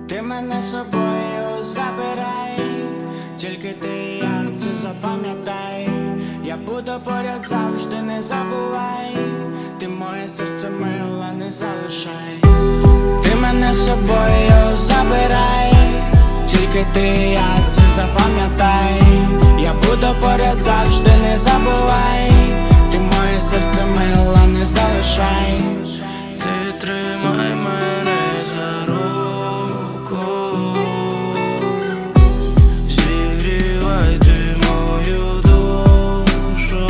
Ти мене з собою забирай, тільки ти і я це запам'ятай. Я буду поряд завжди, не забувай. Ти моє серце мила, не залишай. Ти мене з собою забирай, тільки ти і я це запам'ятай. Я буду поряд завжди, не забувай. Ти моє серце мила, не залишай. Ти тримай мене за руку, зігрівай ти мою душу.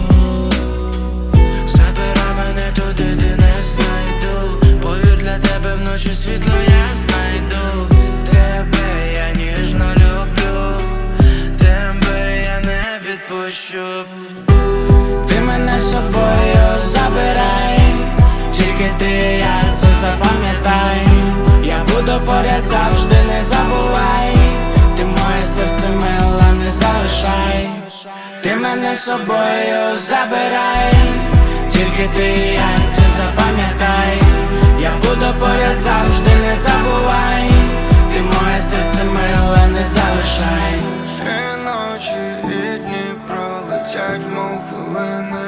Забирай мене туди, де не знайду. Повір, для тебе вночі світло я знайду. Тебе я ніжно люблю, тебе я не відпущу. Ти мене з собою забирай, тільки ти і я це запам'ятай. Я буду поряд завжди, не забувай. Ти моє серце мила, не залишай. Ти мене з собою забирай, тільки ти і я це запам'ятай. Я буду поряд завжди, не забувай. Ти моє серце мила, не залишай. І ночі, і дні пролетять, мов хвилини.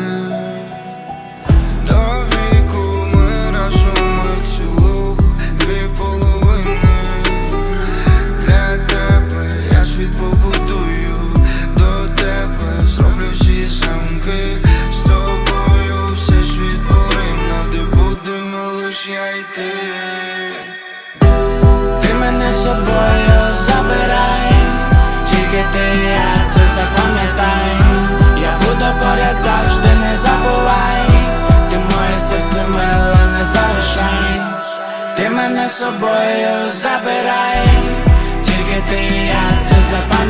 До віку ми разом, як цілу дві половини. Для тебе я світ побудую, до тебе зроблю всі замки. З тобою все світ поринув, де будемо лиш я й ти. Ти мене з собою забирай, тільки ти і я це запам'ятай. Я буду поряд завжди, не забувай. Ти моє серце мила, не залишай. Ти мене з собою забирай, тільки ти і я це запам'ятай.